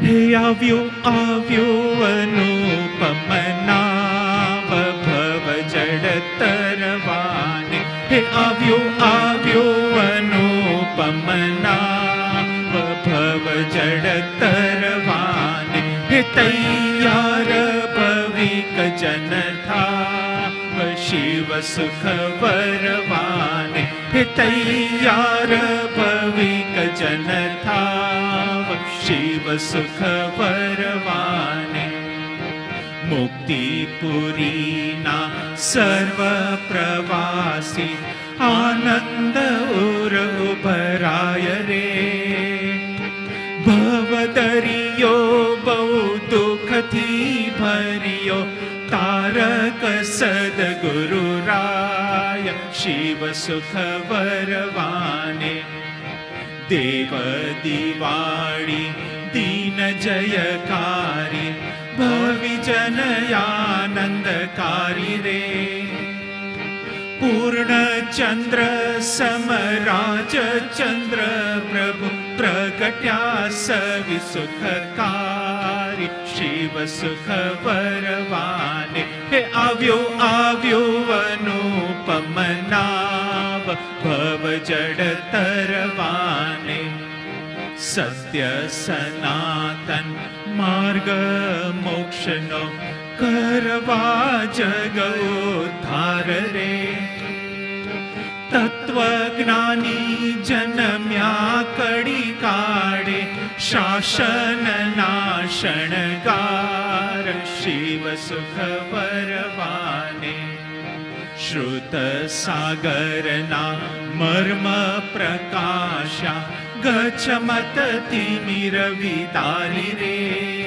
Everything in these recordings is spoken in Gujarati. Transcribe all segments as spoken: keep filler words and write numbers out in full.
હે આવ્યું આવ્યું અનુપમ નામ ભવ જડ તરવાને. હે આવ્યું આવ્યું અનુપમ નામ ભવ જડ તરવાને. હે તૈયાર ભવિક જન થાવ શિવ સુખ વરવાને. હે તૈયાર ભવિક જન થાવ શિવ સુખ વરવાને. મુક્તિપુરીના સર્વ પ્રવાસી આનંદ ઉર ઉભરાય રે. ભવદરિયો બહુ દુઃખથી ભર્યો તારક સદગુરુ રાય શિવ સુખ વરવાને. દેવ દિવાળી દીન જયકારી ભવિજન આનંદકારી રે. પૂર્ણ ચંદ્ર સમરાજ ચંદ્ર પ્રભુ પ્રગટ્યા સવિ સુખકારી શિવ સુખ વરવાને. હે આવ્યો આવ્યો અનુપમ નામ ભવ જડ તરવાને. સત્ય સનાતન માર્ગ મોક્ષનો કરવા જગ ઉદ્ધાર રે. તત્વજ્ઞાની જન્મ્યા કડી કાળે શાસન નાશણગાર શિવ સુખ વરવાને. શ્રુત સાગરના મર્મ પ્રકાશા ગચ્છમત તિમિર વિતારી રે.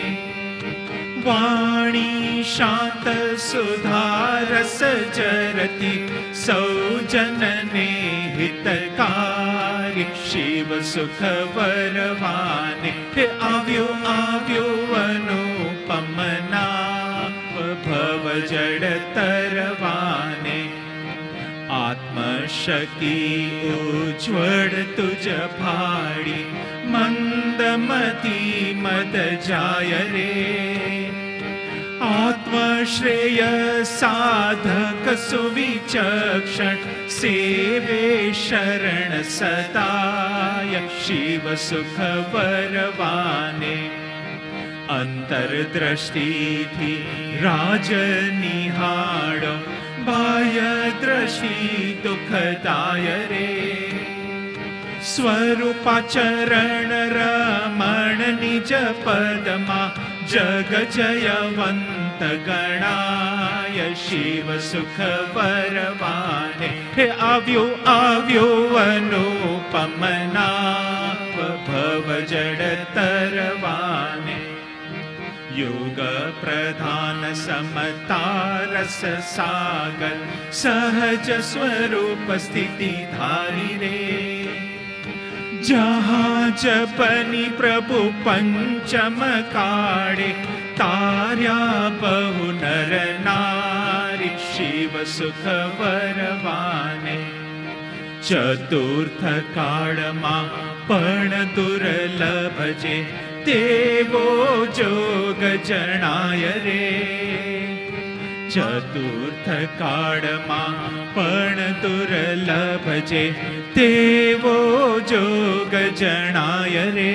વાણી શાંત સુધારસ જરતી સૌજનને હિતકારી શિવ સુખ વરવાને. હે આવ્યો આવ્યો અનુપમ નામ ભવ જડ તરવાને. આત્મશક્તિ ઉજ્જવળ તુજ ભાડી મંદમતી મદ જાય રે. આત્મશ્રેય સાધક સુવિચક્ષણ સેવે શરણ સદાય શિવ સુખ વરવાને. અંતરદ્રષ્ટિથી રાજ નિહાળો બાહ્ય દ્રષ્ટિ દુઃખદાય રે. સ્વરૂપાચરણ રમણ નિજ પદમાં જગ જયવંત ગણાય શિવ સુખ વરવાને. હે આવ્યો આવ્યો અનુપમ નામ ભવ જડ તરવાને. યોગ પ્રધાન સમતા રસ સાગર સહજ સ્વરૂપ સ્થિતિ ધારી રે. જહાં જપની પ્રભુ પંચમ કાળે તાર્યા બહુ નર નારી શિવ સુખ વરવાને. ચતુર્થ કાળમાં પણ દુર્લભ છે તેવો જોગ જણાય રે. ચતુર્થ કાળમાં પણ દુર્લભ છે તેવો જોગ જણાય રે.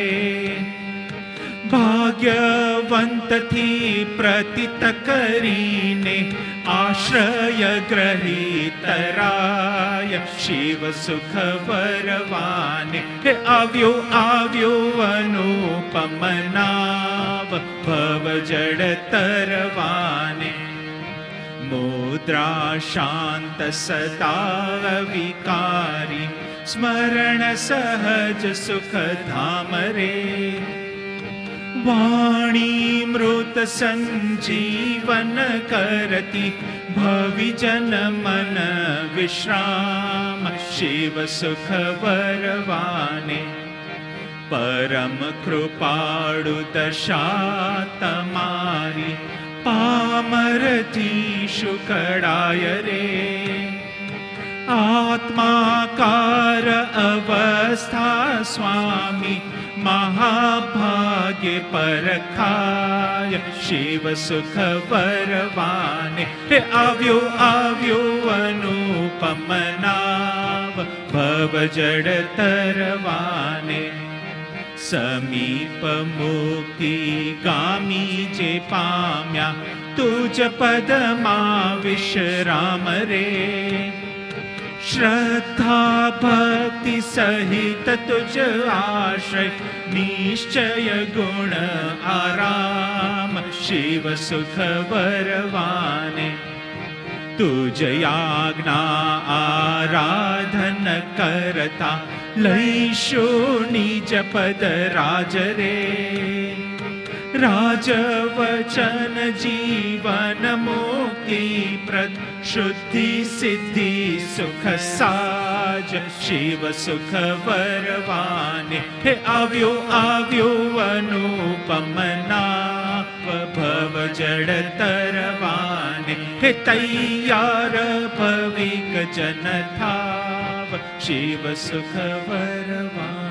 ભાગ્યવંતથી પ્રતિત કરીને આશ્રય ગ્રહિતરાય શિવ સુખ વરવાને. હે આવ્યો આવ્યો અનુપમ નામ ભવ જડ તરવાને. મુદ્રા શાંત સદા વિકારી સ્મરણ સહજ સુખ ધામ રે. વાણી મૃત સંજીવન કરતી ભવિજન મન વિશ્રામ શિવ સુખ વરવાને. પરમ કૃપાળુ દશા તમારી પામરથી શુકડાય રે. આત્માકાર અવસ્થા સ્વામી महाभाग्य परखाय शिव सुख वरवाने हे આવ્યો આવ્યો अनुपम नाव भव जड़ तरवाने समीप मुक्ति गामी जे पाम्या तुज पदमा विश्राम रे श्रद्धा भक्ति सहित तुझ आश्रय निश्चय गुण आराम शिव सुख वरवाने तुझ आज्ञा आराधन करता लईशो निज पद राज रे राज वचन जीवन मुक्ति प्रद शुद्धि सिद्धि सुख साज शिव सुख वरवाने हे આવ્યો આવ્યો अनुपम नाव भव जड़ तरवाने हे तैयार भविक जन थाव शिव सुख वरवाने